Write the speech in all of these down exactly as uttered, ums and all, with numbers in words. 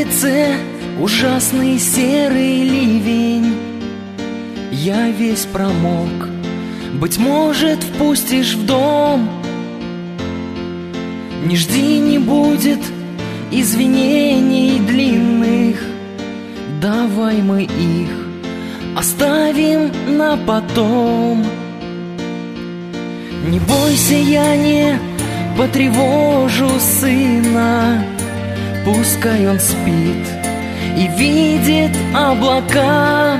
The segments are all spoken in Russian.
улице ужасный серый ливень. Я весь промок, быть может, впустишь в дом. Не жди, не будет извинений длинных. Давай мы их оставим на потом. Не бойся, я не потревожу сына. Пускай он спит и видит облака.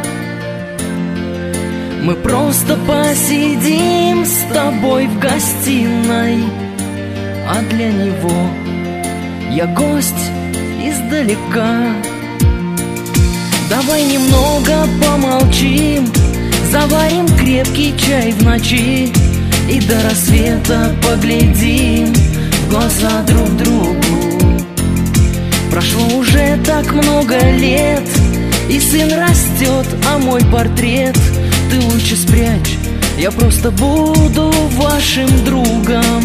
Мы просто посидим с тобой в гостиной, а для него я гость издалека. Давай немного помолчим, заварим крепкий чай в ночи и до рассвета поглядим в глаза друг другу. Прошло уже так много лет, и сын растет, а мой портрет ты лучше спрячь, я просто буду вашим другом.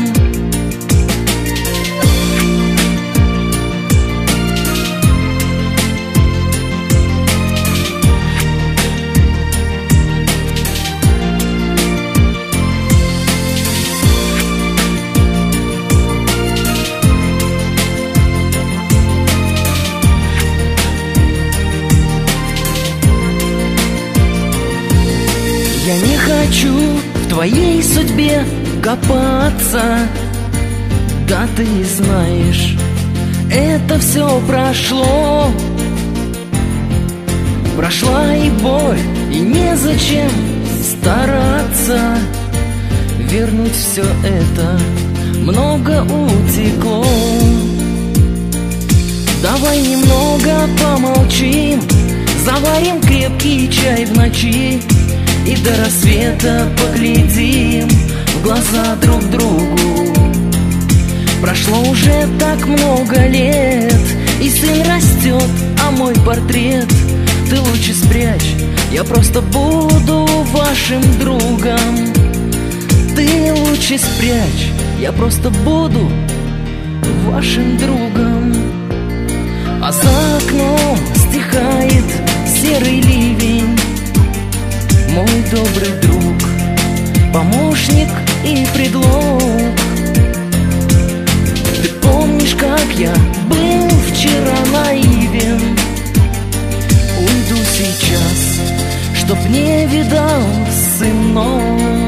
Я не хочу в твоей судьбе копаться. Да ты знаешь, это все прошло. Прошла и боль, и незачем стараться вернуть все это, много утекло. Давай немного помолчим, заварим крепкий чай в ночи и до рассвета поглядим в глаза друг другу. Прошло уже так много лет, и сын растет, а мой портрет ты лучше спрячь, я просто буду вашим другом. Ты лучше спрячь, я просто буду вашим другом. А за окном стихает серый ливень. Мой добрый друг, помощник и предлог. Ты помнишь, как я был вчера наивен? Уйду сейчас, чтоб не видал сынок.